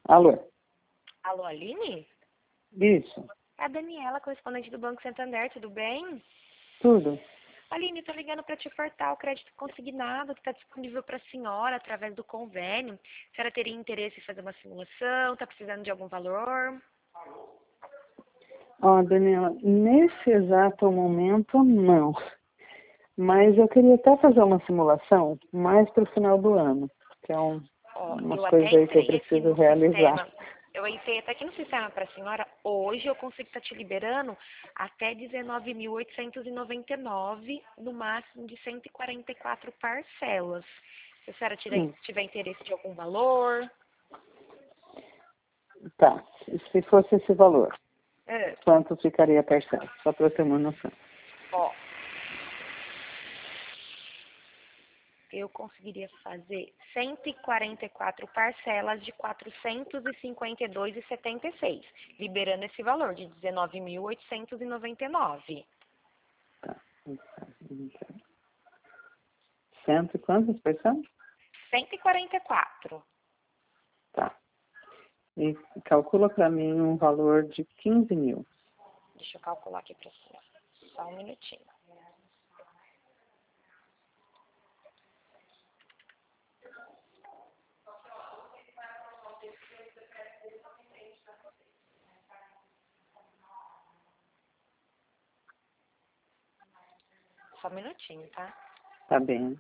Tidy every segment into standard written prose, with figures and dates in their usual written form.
Alô? Alô, Aline? Isso. É a Daniela, correspondente do Banco Santander, tudo bem? Tudo. Aline, estou ligando para te ofertar o crédito consignado que está disponível para a senhora através do convênio. A senhora teria interesse em fazer uma simulação? Está precisando de algum valor? Ó, Daniela, nesse exato momento, não. Mas eu queria até fazer uma simulação mais para o final do ano, que é Ó, umas eu até coisas aí que eu entrei aqui preciso no realizar. sistema. Eu entrei até aqui no sistema para a senhora. Hoje eu consigo estar te liberando até 19.899, no máximo de 144 parcelas. Se a senhora tiver interesse de algum valor. Tá, se fosse esse valor, É. quanto ficaria a parcela? Só para eu ter uma noção. Ó, eu conseguiria fazer 144 parcelas de 452,76, liberando esse valor de 19.899. Tá. Cento e quantas parcelas? 144. Tá. E calcula para mim um valor de 15 mil. Deixa eu calcular aqui para você. Só um minutinho. Só um minutinho, tá? Tá bem.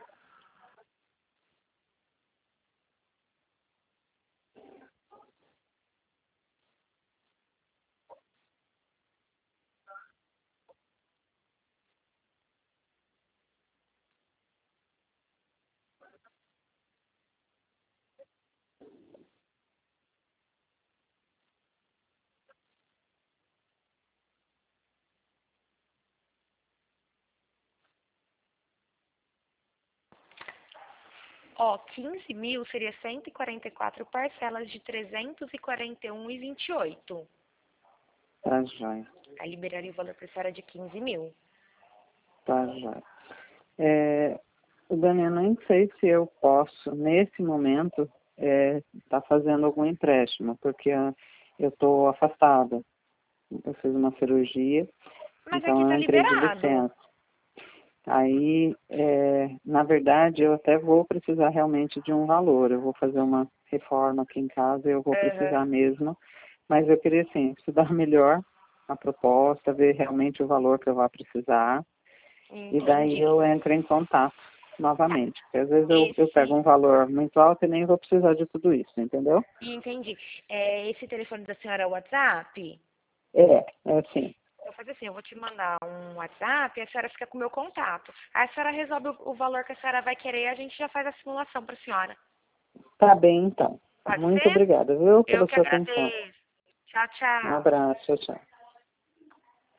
Ó, 15 mil seria 144 parcelas de 341,28. Tá jóia. Aí liberaria o valor para a senhora de 15 mil. Tá jóia. Dani, eu nem sei se eu posso, nesse momento, tá fazendo algum empréstimo, porque eu estou afastada. Eu fiz uma cirurgia, Mas então aqui tá eu entrei de liberado. licença. Aí, na verdade, eu até vou precisar realmente de um valor. Eu vou fazer uma reforma aqui em casa e eu vou Aham. precisar mesmo. Mas eu queria, assim, estudar melhor a proposta, ver realmente o valor que eu vou precisar. E daí Entendi. eu entro em contato novamente. Porque às vezes eu pego Esse, um valor muito alto e nem vou precisar de tudo isso, entendeu? entendi. Esse telefone da senhora é o WhatsApp? É assim. Eu vou fazer assim, eu vou te mandar um WhatsApp e a senhora fica com o meu contato. Aí a senhora resolve o valor que a senhora vai querer e a gente já faz a simulação para a senhora. Tá bem, então. Pode Muito ser? obrigada, viu, Eu pela que sua atenção. agradeço. Tchau, Um tchau. abraço, tchau, tchau.